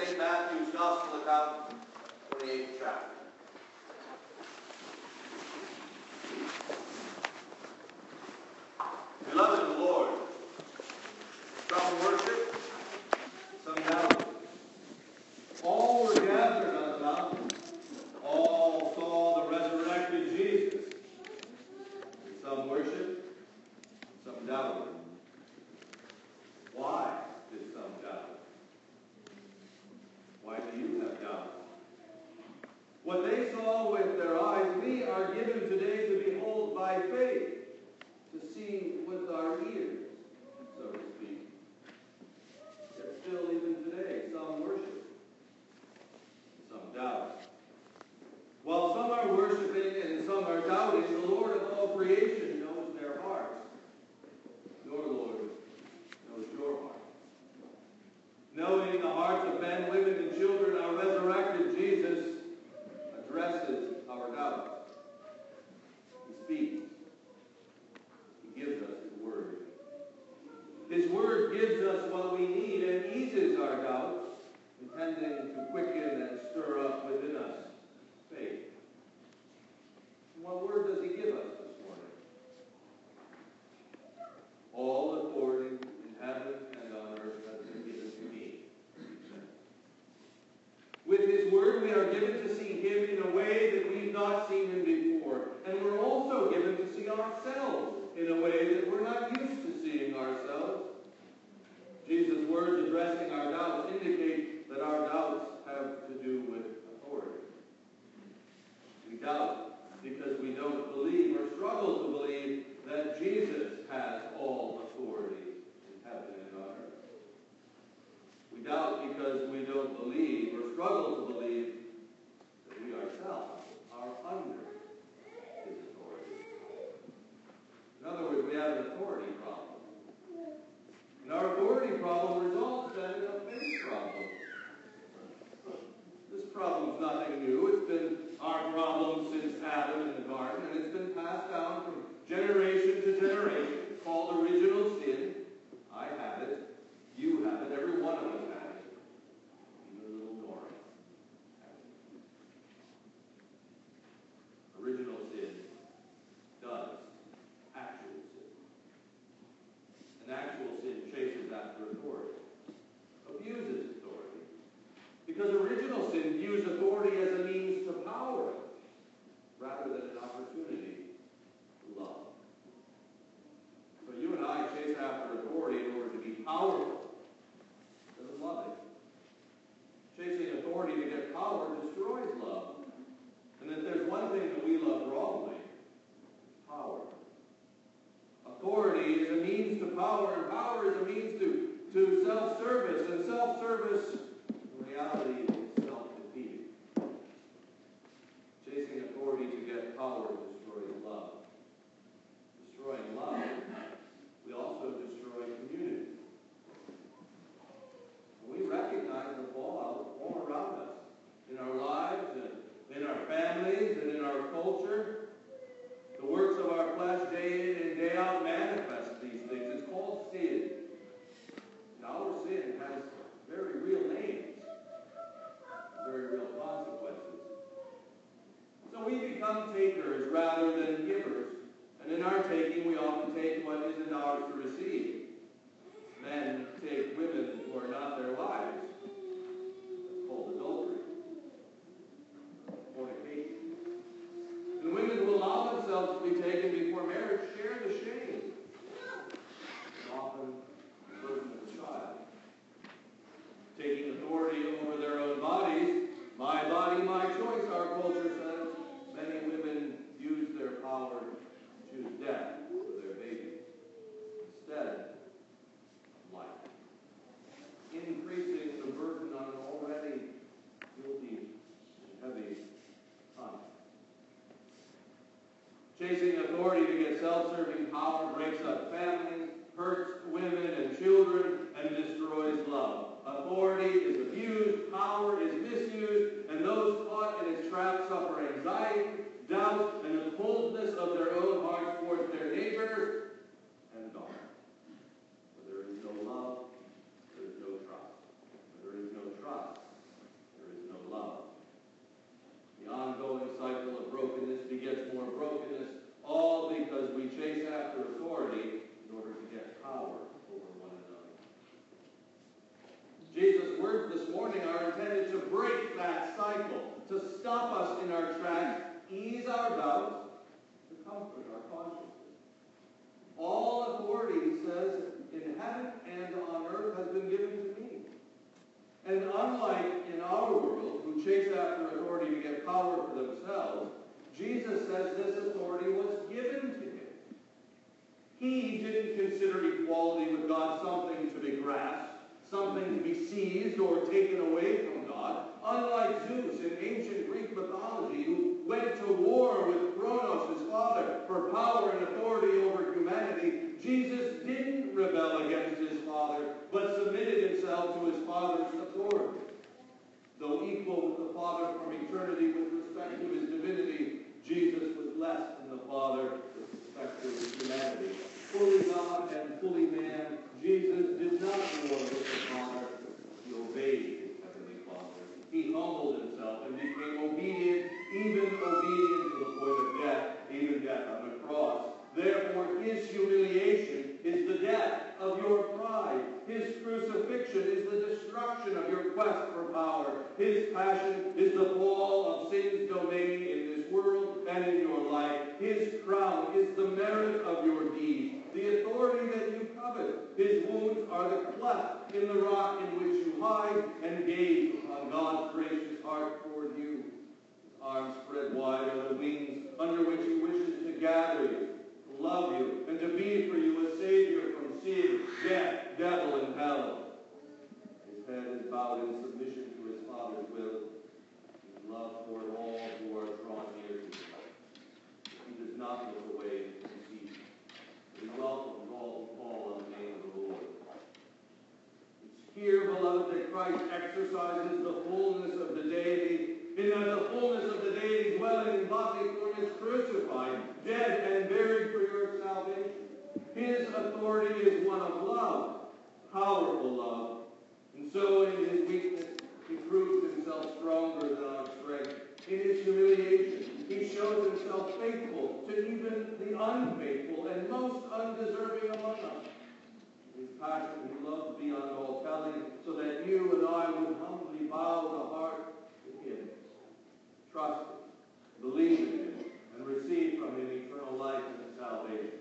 St. Matthew's Gospel account, 28th chapter. Beloved in the Lord, some worship, some doubt. All were gathered on the mountain. All saw the resurrected Jesus. Some worshiped, some doubted. Why did some doubt? Why do you have doubt? What they saw with their eyes, we are given today to behold by faith, to see with our ears, so to speak. Yet still, even today, some worship, some doubt. While some are worshiping and some are doubting, the Lord of all creation knows their hearts. Your Lord knows your heart. Knowing the hearts of men, women, and children, our resurrected Jesus addresses our doubts. He speaks. He gives us His Word. His Word gives us what we need and eases our doubts, intending to quicken and stir up within us faith. And what Word does He give us this morning? All authority in heaven and on earth has been given to me. With His Word, we are given to see Him in a way that we've not seen Him before. And we're also given to see ourselves in a way that we're not used to seeing ourselves. Jesus' words addressing our doubts indicate that our doubts have to do with authority. We doubt because we don't believe or struggle to believe that Jesus has all authority in heaven and on earth. We doubt because we don't believe or struggle to believe that we ourselves are under His authority. In other words, we have an authority problem. And our authority problem results then in a faith problem. This problem is nothing new. It's been our problem since Adam in the garden, and it's been passed down from generation to generation. It's called original sin. I have it. You have it. Every one of us has it. Even little Nora has it. Original sin does actual sin. And actual sin chases after authority, abuses authority. Because original sin views authority as a means to power rather than an opportunity to love. So you and I chase after authority in order to be powerful. Doesn't love it. Chasing authority to get power destroys love. And if there's one thing that we love wrongly, it's power. Authority is a means to power, and power is a means to self-service. And self-service, in reality, is self-defeating. Chasing authority to get power destroys love. Destroying love, we also destroy community. And we recognize the fallout all around us, in our lives, and in our families, and in our culture. The works of our flesh day in and day out manifest these things. It's called sin. And our sin has very real names, very real consequences. So we become takers rather than givers. And in our taking, we often take what isn't ours to receive. Men take women who are not their wives. That's called adultery. Fornication. And women who allow themselves to be taken before marriage share the shame. And often the burden of the child. Taking authority over their own bodies. My body, my choice, our culture says. Many women use their power to choose death for their babies instead of life. Increasing the burden on an already guilty and heavy conscience. Chasing authority to get self-serving power breaks up families, hurts women and children, and destroys love. Authority is abused, power is misused, and those caught in its trap suffer anxiety, doubt, and the coldness of their own hearts towards their neighbor and God. Where there is no love, there is no trust. Where there is no trust, stop us in our tracks, ease our doubts, to comfort our consciences. All authority, he says, in heaven and on earth has been given to me. And unlike in our world, who chase after authority to get power for themselves, Jesus says this authority was given to him. He didn't consider equality with God something to be grasped, something to be seized or taken away from God. Unlike Zeus in ancient Greek mythology, who went to war with Kronos, his father, for power and authority over humanity, Jesus didn't rebel against his father, but submitted himself to his father's authority. Though equal with the Father from eternity with respect to his divinity, Jesus was less than the Father with respect to his humanity. Fully God and fully man, Jesus did not war with the Father. He obeyed his heavenly Father. He humbled himself and became obedient, even obedient to the point of death, even death on the cross. Therefore, his humiliation is the death of your pride. His crucifixion is the destruction of your quest for power. His passion is the fall of Satan's domain in this world and in your life. His crown is the merit of your deeds, the authority that you covet. His wounds are the cleft in the rock in which you hide and gaze upon God's gracious heart toward you. His arms spread wide are the wings under which he wishes to gather you, to love you, and to be for you a Savior from sin, death, devil, and hell. His head is bowed in submission to his Father's will. His love toward all who are drawn near to him. He does not look away in conceit. He welcomes all who call on the name of the Lord. It's here, beloved, that Christ exercises the fullness of the deity, in that the fullness of the deity dwelling in bodily form is crucified, dead, and buried for your salvation. His authority is one of love, powerful love. And so in his weakness, he proves himself stronger than our strength. In his humiliation, he shows himself faithful to even the unfaithful and most undeserving among us. His passion he loves beyond all telling, so that you and I would humbly bow the heart to him, trust him, believe in him, and receive from him eternal life and salvation.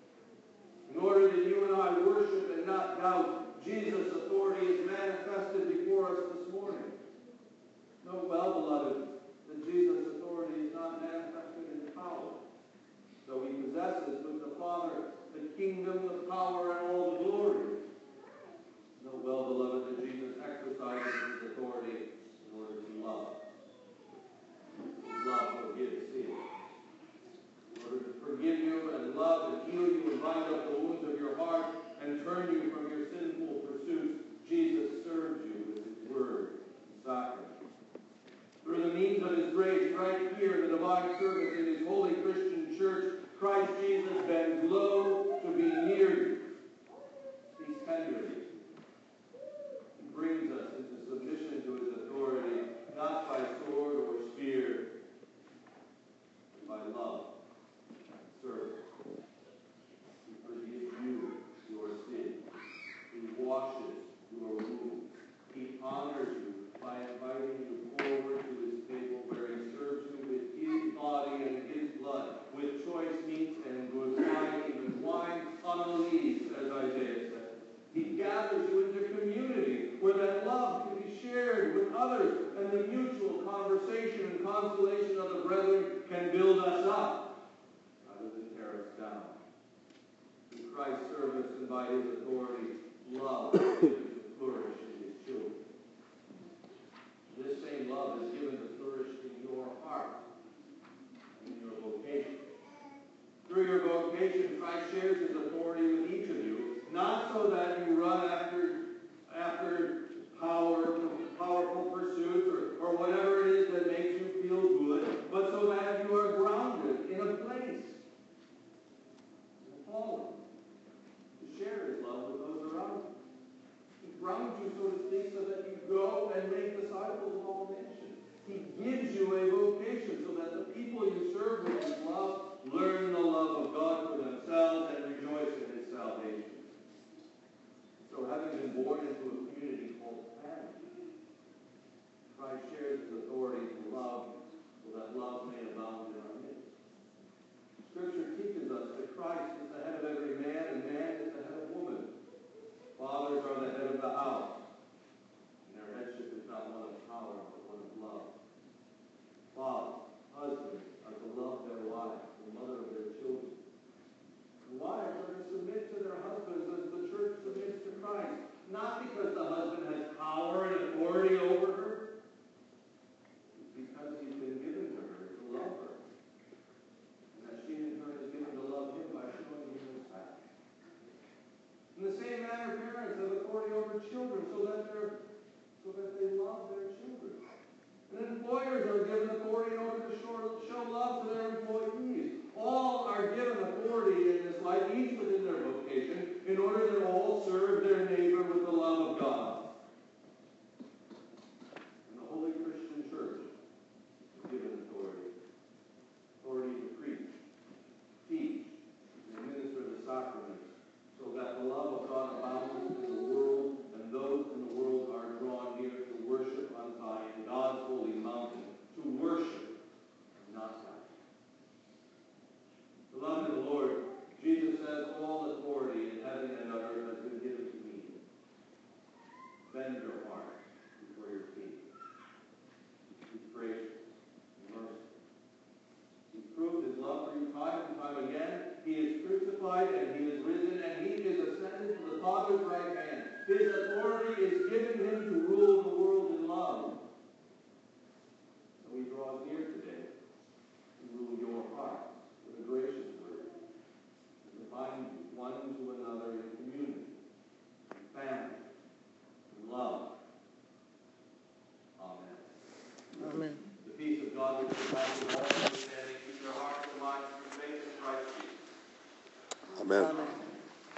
In order that you and I worship and not doubt, Jesus' authority is manifested before us this morning. Know well, beloved, that Jesus' authority is not manifested in power. So he possesses with the Father the kingdom, the power, and all the glory. Know well, beloved, that Jesus exercises his authority in order to love. His love forgives sin. In order to forgive you and love and heal you and bind up the wounds of your heart and turn you from your sinful pursuits, Jesus serves you with his word and sacrament. Through the means of his grace, right here in the divine service in his holy Christian church, Christ Jesus bends low to be near you. Speaks tenderly. He brings us into submission to his authority, not by sword or spear, but by love and service. He forgives you your sin. He washes your wounds. He honors you by inviting you forward to his table where he serves you with his body and his blood, with choice meats and good wine, even wine on the leaves, as Isaiah said. He gathers you into community where that love can be shared with others and the mutual conversation and consolation of the brethren can build us up rather than tear us down. Through Christ's service and by his authority, love is given to flourish in his children. This same love is given to flourish in your heart, in your vocation. Through your vocation, Christ shares his authority with each of you, not so that you run after powerful pursuits or whatever it is that makes you feel good, but so that you are grounded in a place, fallen, to share his love with those around you. He grounds you, so to speak, so that you go and make disciples of all nations. He gives you a vocation so that the people you serve with his love learn the love of God for themselves and rejoice in his salvation. So having been born into a community called family, Christ shares his authority to love their children, so that they love their children. And employers are given authority in order to show love to their employees. All are given authority in this life, each within their vocation, in order to all serve their neighbor with the love of God. And the Holy Christian Church is given authority to preach, teach, and minister the sacraments, so that the love of God abounds in the world, and those in the world are drawn near to worship on Zion, God's holy mountain, to worship, not die. Beloved in the Lord, Jesus says, all authority in heaven and on earth has been given to me. Bend your heart before your feet. He's gracious and merciful. He's proved his love for you time and time again. He is crucified and he is risen and he is ascended to the Father's right hand. His authority is given him to rule the world in love. So he draws near today to rule your heart with a gracious word, and to bind you one to another in community, in family, in love. Amen. Amen. The peace of God which surpasses all understanding, keep your hearts and minds through faith in Christ Jesus. Amen. Amen.